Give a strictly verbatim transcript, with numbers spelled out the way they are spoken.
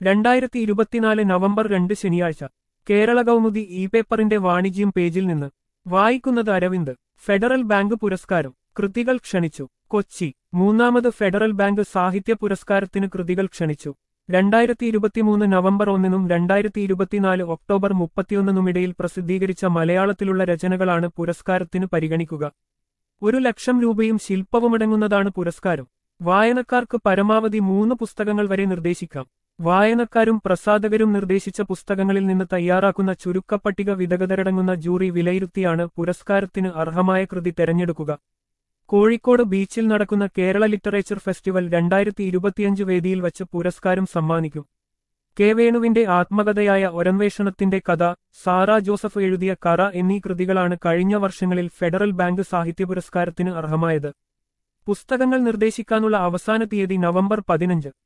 രണ്ടായിരത്തി ഇരുപത്തിനാല് നവംബർ രണ്ട് ശനിയാഴ്ച കേരള കൗമുദി ഇ പേപ്പറിന്റെ വാണിജ്യം പേജിൽ നിന്ന് വായിക്കുന്നത് അരവിന്ദ്. ഫെഡറൽ ബാങ്ക് പുരസ്കാരം കൃതികൾ ക്ഷണിച്ചു. കൊച്ചി. മൂന്നാമത് ഫെഡറൽ ബാങ്ക് സാഹിത്യ പുരസ്കാരത്തിന് കൃതികൾ ക്ഷണിച്ചു. രണ്ടായിരത്തി ഇരുപത്തിമൂന്ന് നവംബർ ഒന്നിനും രണ്ടായിരത്തി ഇരുപത്തിനാല് ഒക്ടോബർ മുപ്പത്തിയൊന്നിനുമിടയിൽ പ്രസിദ്ധീകരിച്ച മലയാളത്തിലുള്ള രചനകളാണ് പുരസ്കാരത്തിന് പരിഗണിക്കുക. ഒരു ലക്ഷം രൂപയും ശില്പവുമടങ്ങുന്നതാണ് പുരസ്കാരം. വായനക്കാർക്ക് പരമാവധി മൂന്ന് പുസ്തകങ്ങൾ വരെ നിർദ്ദേശിക്കാം. വായനക്കാരും പ്രസാധകരും നിർദ്ദേശിച്ച പുസ്തകങ്ങളിൽ നിന്ന് തയ്യാറാക്കുന്ന ചുരുക്കപ്പട്ടിക വിദഗ്ധരടങ്ങുന്ന ജൂറി വിലയിരുത്തിയാണ് പുരസ്കാരത്തിന് അർഹമായ കൃതി തെരഞ്ഞെടുക്കുക. കോഴിക്കോട് ബീച്ചിൽ നടക്കുന്ന കേരള ലിറ്ററേച്ചർ ഫെസ്റ്റിവൽ രണ്ടായിരത്തി ഇരുപത്തിയഞ്ച് വേദിയിൽ വച്ച് പുരസ്കാരം സമ്മാനിക്കും. കെ വേണുവിന്റെ ആത്മകഥയായ ഒരന്വേഷണത്തിന്റെ കഥ, സാറാ ജോസഫ് എഴുതിയ കറ എന്നീ കൃതികളാണ് കഴിഞ്ഞ വർഷങ്ങളിൽ ഫെഡറൽ ബാങ്ക് സാഹിത്യ പുരസ്കാരത്തിന് അർഹമായത്. പുസ്തകങ്ങൾ നിർദ്ദേശിക്കാനുള്ള അവസാന തീയതി നവംബർ പതിനഞ്ച്.